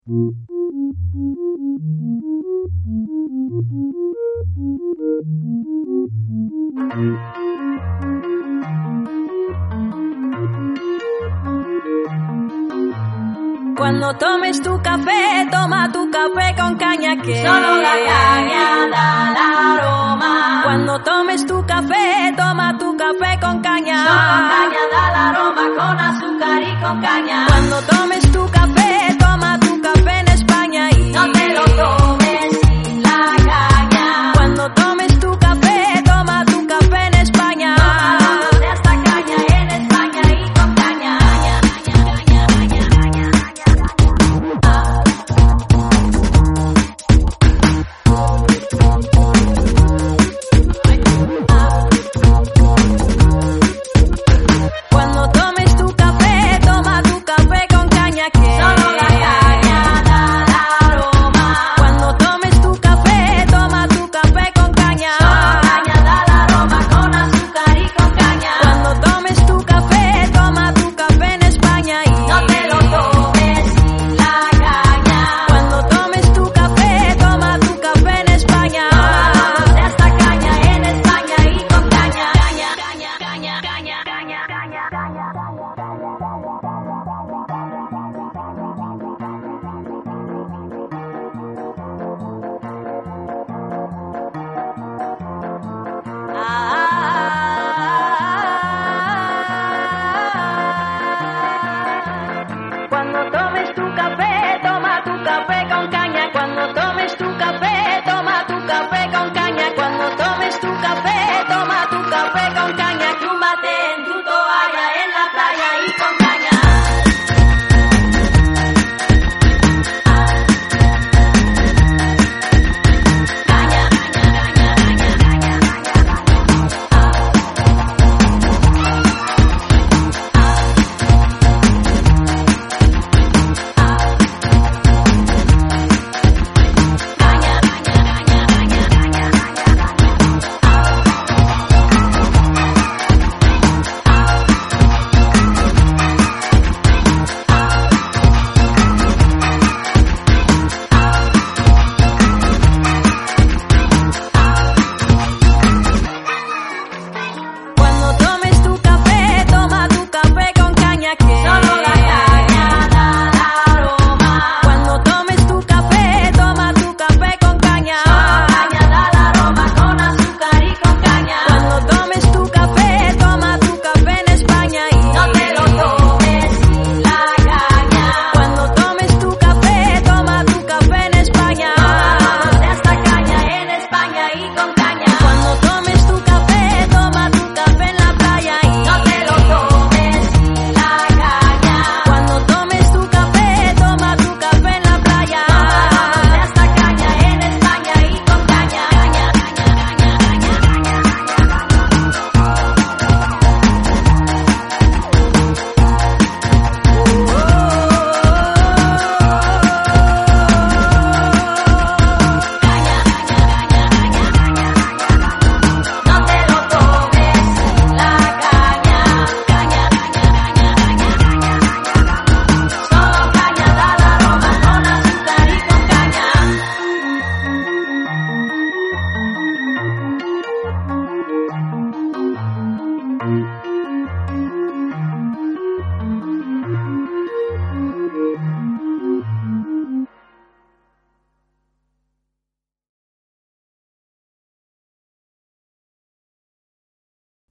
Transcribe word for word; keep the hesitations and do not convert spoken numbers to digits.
Cuando tomes tu café, toma tu café con caña que solo la caña da el aroma. Cuando tomes tu café, toma tu café con caña. Solo caña da el aroma, con azúcar y con caña. Cuando tomes tu café, toma tu café en España y no te lo tomes sin la caña. Cuando tomes tu café, toma tu café en España. Tómalo de esta caña en España y con caña. Caña, caña, caña, caña, caña. Cuando tomes tu café, toma tu café con caña que solo la caña da el aroma. Cuando tomes tu café, toma tu café con caña. Solo caña da el aroma, con azúcar y con caña. Cuando tomes tu café, toma tu café en España y no te lo tomes sin la caña. Cuando tomes tu café, toma tu café en España. Tómalo de esta caña en España y con caña. Caña, caña, caña, caña, caña, caña, caña. Cuando tomes tu café, toma tu café